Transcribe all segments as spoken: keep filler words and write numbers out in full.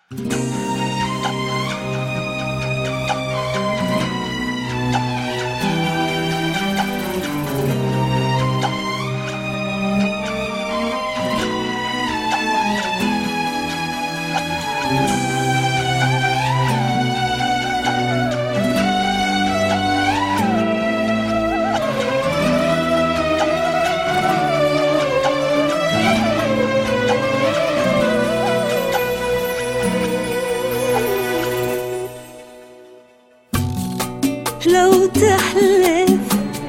لو تحلف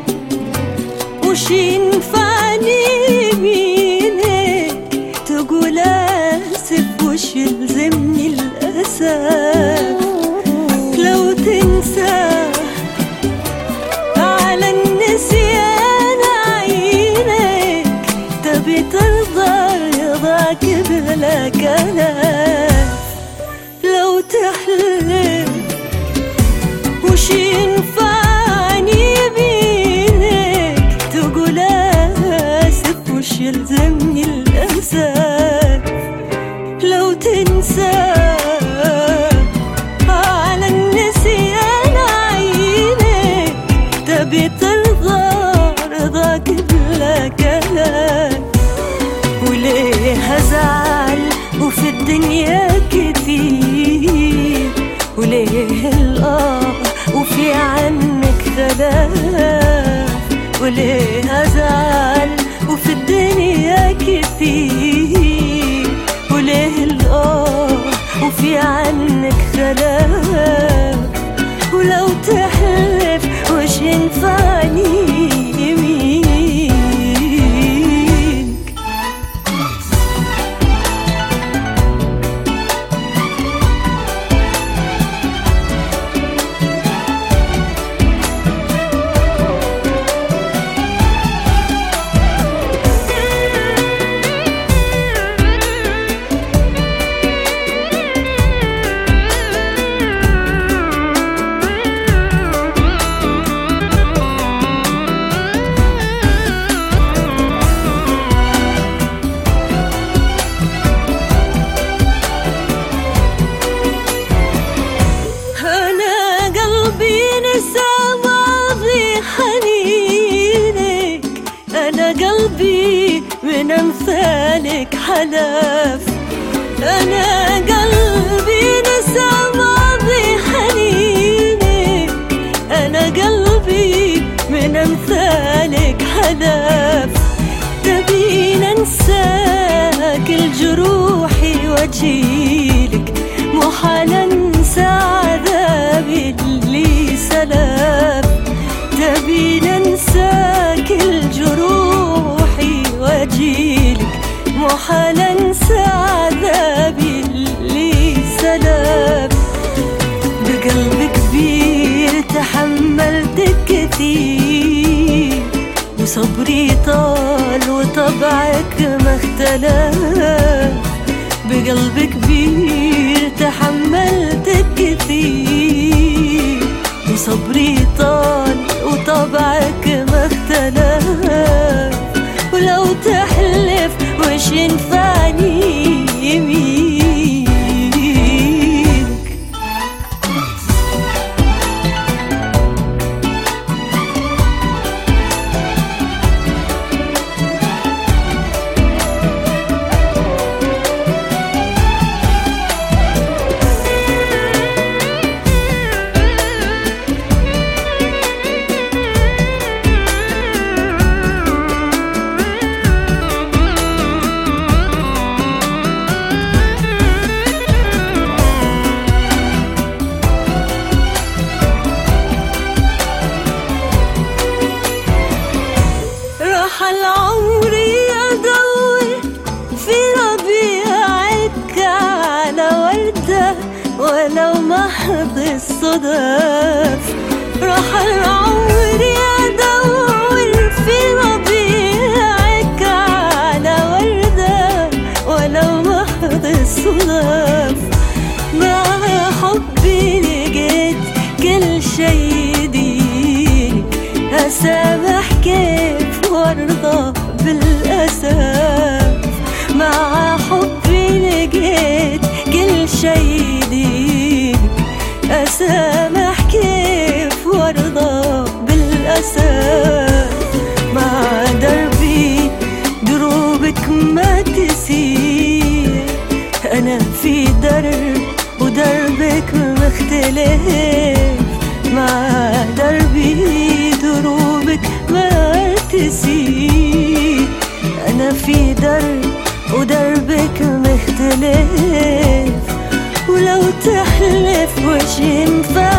وش ينفعني يمينك، تقول آسف وش يلزمني الأسف. لو تنسى على النسيان عينك، تبي ترضى رضاك بلا كلام. لو تحلف وش ينفعني يمينك، تقول آسف وش يلزمني الأسف. لو تنسى على النسيان عينك، تبي ترضى رضاك بلا كلام. وليه أزعل وفي الدنيا كتير، وليه الآه وفي عنك خلاف. وليه أزعل وفي الدنيا كثير، وليه الآه وفي عنك خلاف. ولو تحلف وش ينفعني يمينك. قلبي من أمثالك حلف. أنا قلبي نسى ماضي حنينك، أنا قلبي من أمثالك حلف. تبي ننساك الجروحي وجيلك، محال أنسى عذابي اللي سلف. تبي ننساك الجروحي وجيلك، محال أنسى عذابي اللي سلف. بقلب كبير تحملت كثير، وصبري طال وطبعك ما اختلف. بقلب كبير تحملت كثير، وصبري طال وطبعك ما اختلف. ولو تحلف وش ينفعني يمينك. العمر أدور في ربيعك على وردة ولو محض الصدف. راح العمر أدور في ربيعك على وردة ولو محض الصدف. مع حبي لقيت كل شي يديني، أسامح كيف وارضى بالأسف. مع حبي لقيت كل شي جديد. أسامح كيف وارضى بالأسف، مع دربي دروبك ما تسير. أنا في درب ودربك مختلف، مع دربي دروبك ما تسير. أنا في درب ودربك مختلف، ولو تحلف وش ينفع